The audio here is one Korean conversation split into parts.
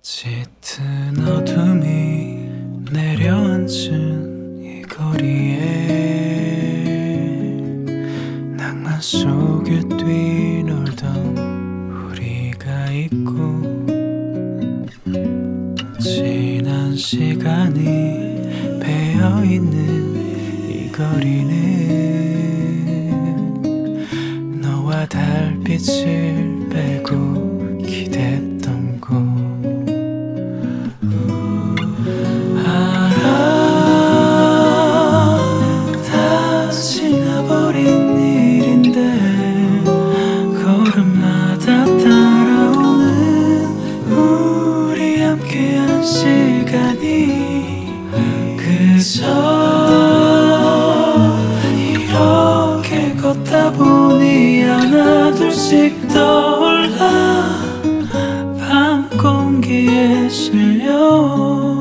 짙은 어둠이 내려앉은 이 거리에 낭만 속에 뛰놀던 우리가 있고, 지난 시간이 배어있는 이 거리는 너와 달빛을 빼고 기댔던 곳. 그저 이렇게 걷다 보니 하나 둘씩 떠올라 밤 공기에 실려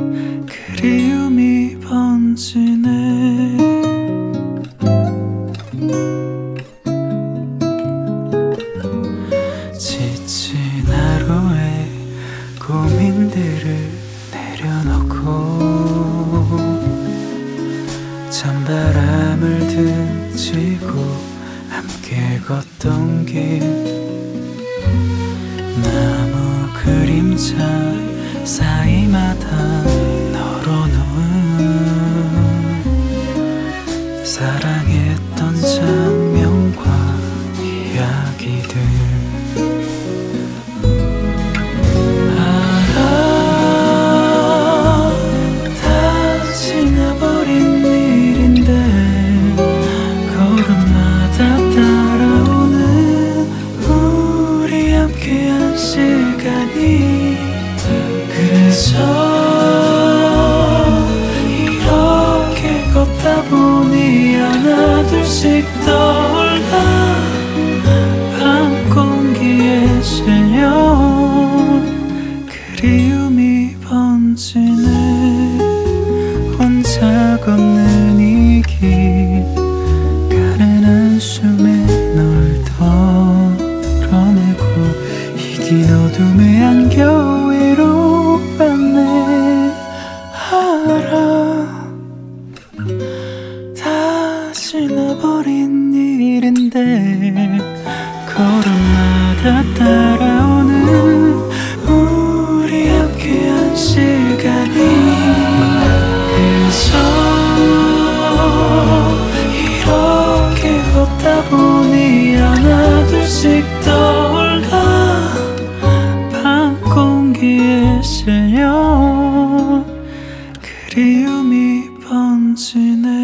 그리움이 번지네. 지친 하루에 고민들을 내려놓고 찬바람을 등지고 함께 걷던 길, 나무 그림자 사이마다 널어놓은 사랑했던 장면과 이야기들. 그저 이렇게 걷다 보니 하나 둘씩 떠올라 밤 공기에 실려 그리움이 번지네. 혼자 걷는 이 길, 가는 한숨에 널 덜어내고 이긴 어둠에 안겨 외로웠네. 알아, 다 지나버린 일인데 걸음마다 따라오는 우리 함께한 시간이 그저 이렇게 걷다 보니 하나 둘씩 떠올라 밤 공기에 실려 그리움이 번지네.